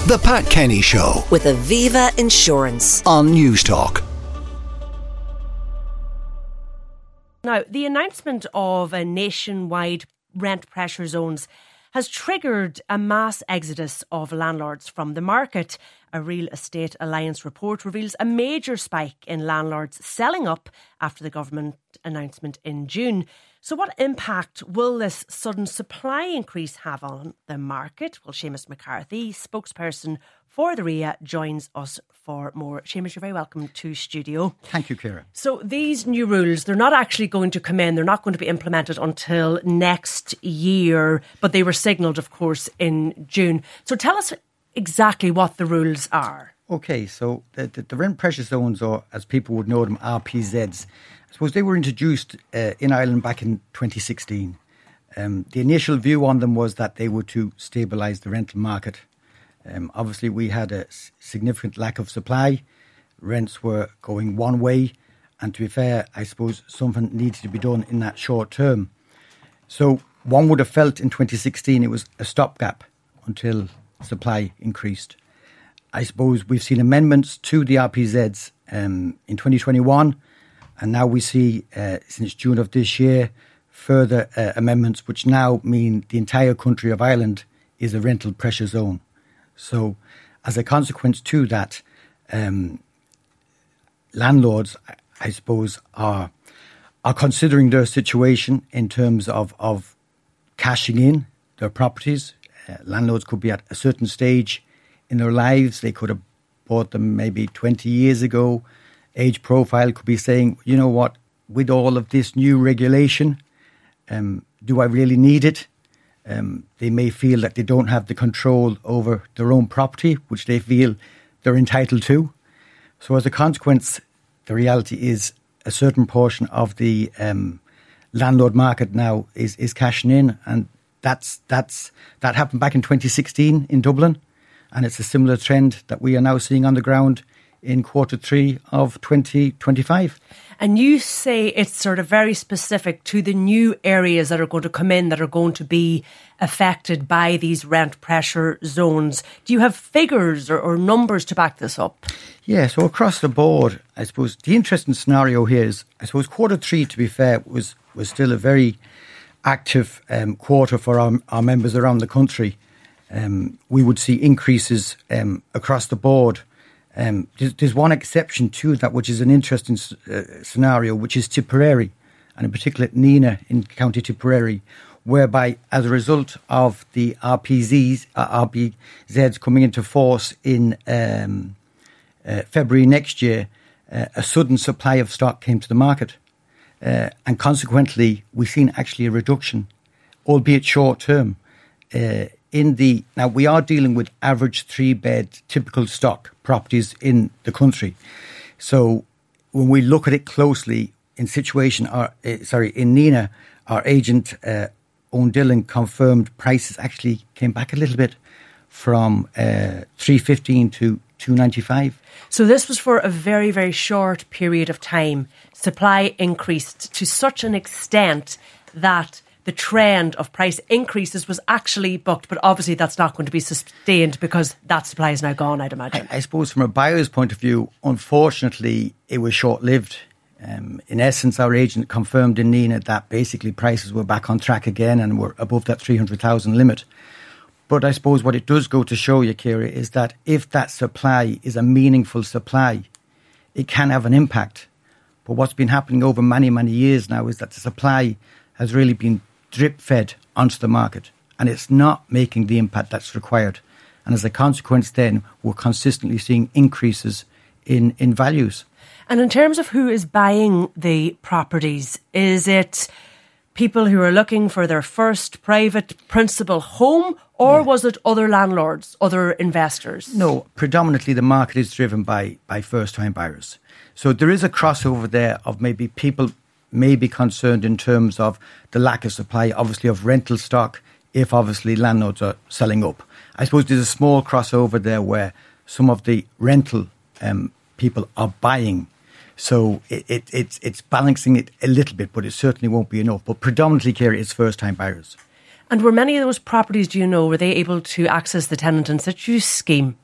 The Pat Kenny Show with Aviva Insurance on Newstalk. Now, the announcement of a nationwide rent pressure zones has triggered a mass exodus of landlords from the market. A Real Estate Alliance report reveals a major spike in landlords selling up after the government announcement in June. So what impact will this sudden supply increase have on the market? Well, Seamus McCarthy, spokesperson for the RIA, joins us for more. Seamus, you're very welcome to studio. Thank you, Ciara. So these new rules, they're not actually going to come in. They're not going to be implemented until next year, but they were signalled, of course, in June. So tell us exactly what the rules are. Okay, so the rent pressure zones, or as people would know them, RPZs, I suppose they were introduced in Ireland back in 2016. The initial view on them was that they were to stabilise the rental market. Obviously, we had a significant lack of supply. Rents were going one way. And to be fair, I suppose something needed to be done in that short term. So one would have felt in 2016 it was a stopgap until supply increased. I suppose we've seen amendments to the RPZs in 2021. And now we see, since June of this year, further amendments which now mean the entire country of Ireland is a rental pressure zone. So as a consequence to that, landlords, I suppose, are considering their situation in terms of cashing in their properties. Landlords could be at a certain stage in their lives. They could have bought them maybe 20 years ago. Age profile could be saying, you know what, with all of this new regulation, do I really need it? They may feel that they don't have the control over their own property, which they feel they're entitled to. So as a consequence, the reality is a certain portion of the landlord market now is cashing in. And that happened back in 2016 in Dublin. And it's a similar trend that we are now seeing on the ground in quarter 3 of 2025. And you say it's sort of very specific to the new areas that are going to come in that are going to be affected by these rent pressure zones. Do you have figures or numbers to back this up? Yeah, so across the board, I suppose the interesting scenario here is, I suppose quarter 3, to be fair, was still a very active quarter for our members around the country. We would see increases across the board. There's one exception to that, which is an interesting scenario, which is Tipperary, and in particular Neenah in County Tipperary, whereby as a result of the RPZs coming into force in February next year, a sudden supply of stock came to the market. And consequently, we've seen actually a reduction, albeit short term, now we are dealing with average 3-bed typical stock properties in the country. So when we look at it closely, in Neenah, our agent Owen Dillon confirmed prices actually came back a little bit from $315 to $295. So this was for a very, very short period of time. Supply increased to such an extent that the trend of price increases was actually booked, but obviously that's not going to be sustained because that supply is now gone, I'd imagine. I suppose from a buyer's point of view, unfortunately, it was short-lived. In essence, our agent confirmed in Neenah that basically prices were back on track again and were above that 300,000 limit. But I suppose what it does go to show you, Ciara, is that if that supply is a meaningful supply, it can have an impact. But what's been happening over many, many years now is that the supply has really been drip-fed onto the market, and it's not making the impact that's required. And as a consequence then, we're consistently seeing increases in values. And in terms of who is buying the properties, is it people who are looking for their first private principal home, or was it other landlords, other investors? No, predominantly the market is driven by first-time buyers. So there is a crossover there of maybe people may be concerned in terms of the lack of supply, obviously, of rental stock, if obviously landlords are selling up. I suppose there's a small crossover there where some of the rental people are buying. So it's balancing it a little bit, but it certainly won't be enough. But predominantly, Ciara, it's first-time buyers. And were many of those properties, do you know, were they able to access the tenant in situ scheme?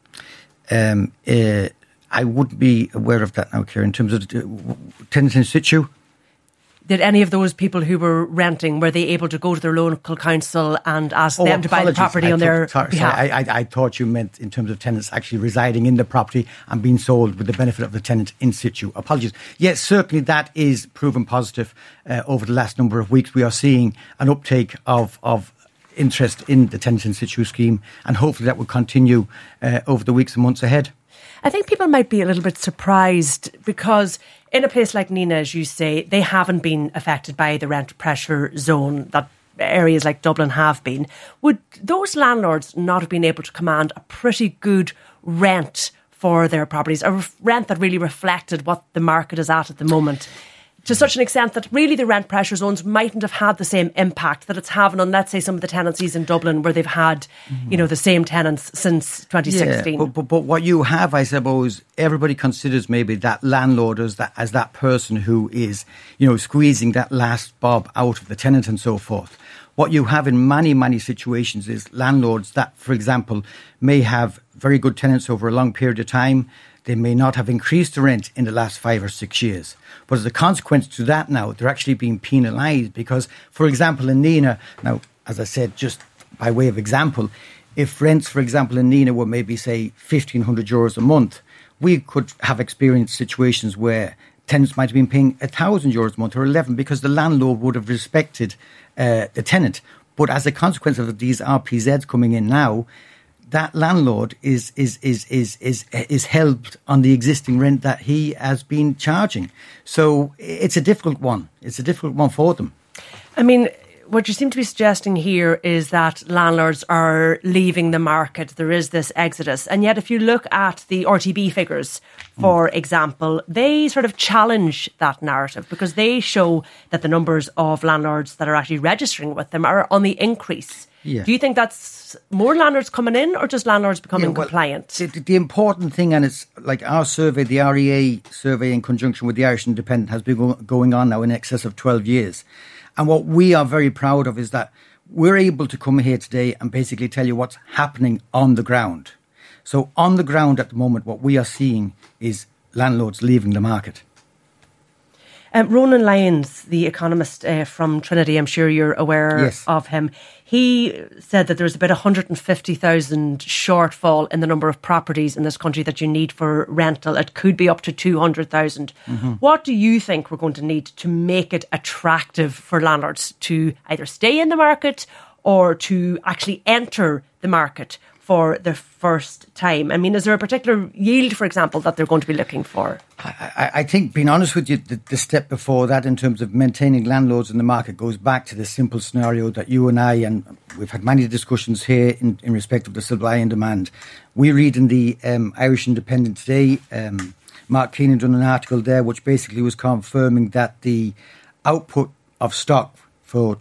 I wouldn't be aware of that now, Ciara, in terms of tenants in situ. Did any of those people who were renting, were they able to go to their local council and ask them to buy the property on their behalf? I thought you meant in terms of tenants actually residing in the property and being sold with the benefit of the tenant in situ. Apologies. Yes, certainly that is proven positive. Over the last number of weeks, we are seeing an uptake of interest in the tenant in situ scheme, and hopefully that will continue over the weeks and months ahead. I think people might be a little bit surprised because in a place like Nenagh, as you say, they haven't been affected by the rent pressure zone that areas like Dublin have been. Would those landlords not have been able to command a pretty good rent for their properties, a rent that really reflected what the market is at the moment? To such an extent that really the rent pressure zones mightn't have had the same impact that it's having on, let's say, some of the tenancies in Dublin where they've had, the same tenants since 2016. Yeah, but what you have, I suppose, everybody considers maybe that landlord as that person who is, squeezing that last bob out of the tenant and so forth. What you have in many, many situations is landlords that, for example, may have very good tenants over a long period of time. They may not have increased the rent in the last 5 or 6 years. But as a consequence to that now, they're actually being penalised because, for example, in Nenagh, now, as I said, just by way of example, if rents, for example, in Nenagh were maybe, say, €1,500 a month, we could have experienced situations where tenants might have been paying €1,000 a month or 11 because the landlord would have respected the tenant. But as a consequence of these RPZs coming in now, that landlord is held on the existing rent that he has been charging. So it's a difficult one. It's a difficult one for them. I mean, what you seem to be suggesting here is that landlords are leaving the market. There is this exodus. And yet if you look at the RTB figures, for example, they sort of challenge that narrative because they show that the numbers of landlords that are actually registering with them are on the increase. Yeah. Do you think that's more landlords coming in or just landlords becoming compliant? The important thing, and it's like our survey, the REA survey in conjunction with the Irish Independent has been going on now in excess of 12 years. And what we are very proud of is that we're able to come here today and basically tell you what's happening on the ground. So on the ground at the moment, what we are seeing is landlords leaving the market. Ronan Lyons, the economist from Trinity, I'm sure you're aware of him. He said that there's about 150,000 shortfall in the number of properties in this country that you need for rental. It could be up to 200,000. What do you think we're going to need to make it attractive for landlords to either stay in the market or to actually enter the market for the first time? I mean, is there a particular yield, for example, that they're going to be looking for? I think, being honest with you, the step before that in terms of maintaining landlords in the market goes back to the simple scenario that you and I, and we've had many discussions here in respect of the supply and demand. We read in the Irish Independent today, Mark Keenan done an article there which basically was confirming that the output of stock for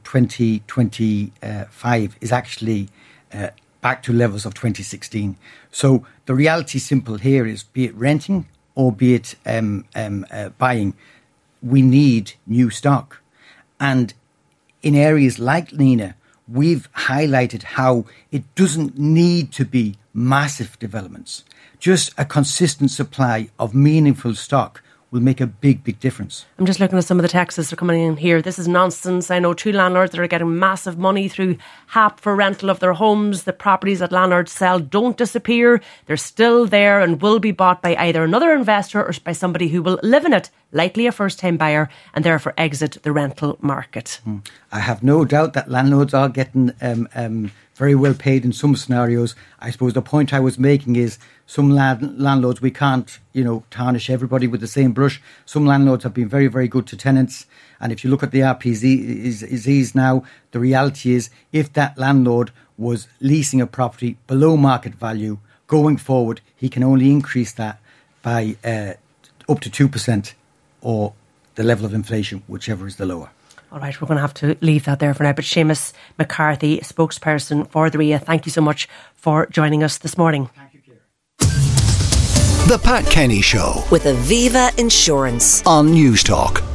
2025 is actually back to levels of 2016. So the reality simple here is, be it renting or be it buying, we need new stock. And in areas like Nenagh, we've highlighted how it doesn't need to be massive developments. Just a consistent supply of meaningful stock will make a big, big difference. I'm just looking at some of the texts that are coming in here. This is nonsense. I know 2 landlords that are getting massive money through HAP for rental of their homes. The properties that landlords sell don't disappear. They're still there and will be bought by either another investor or by somebody who will live in it, likely a first-time buyer, and therefore exit the rental market. I have no doubt that landlords are getting very well paid in some scenarios. I suppose the point I was making is some landlords, we can't, tarnish everybody with the same brush. Some landlords have been very, very good to tenants. And if you look at the RPZs now, the reality is if that landlord was leasing a property below market value, going forward, he can only increase that by up to 2% or the level of inflation, whichever is the lower. All right, we're going to have to leave that there for now. But Seamus McCarthy, spokesperson for the REA, thank you so much for joining us this morning. Thank you, Ciara. The Pat Kenny Show with Aviva Insurance on News Talk.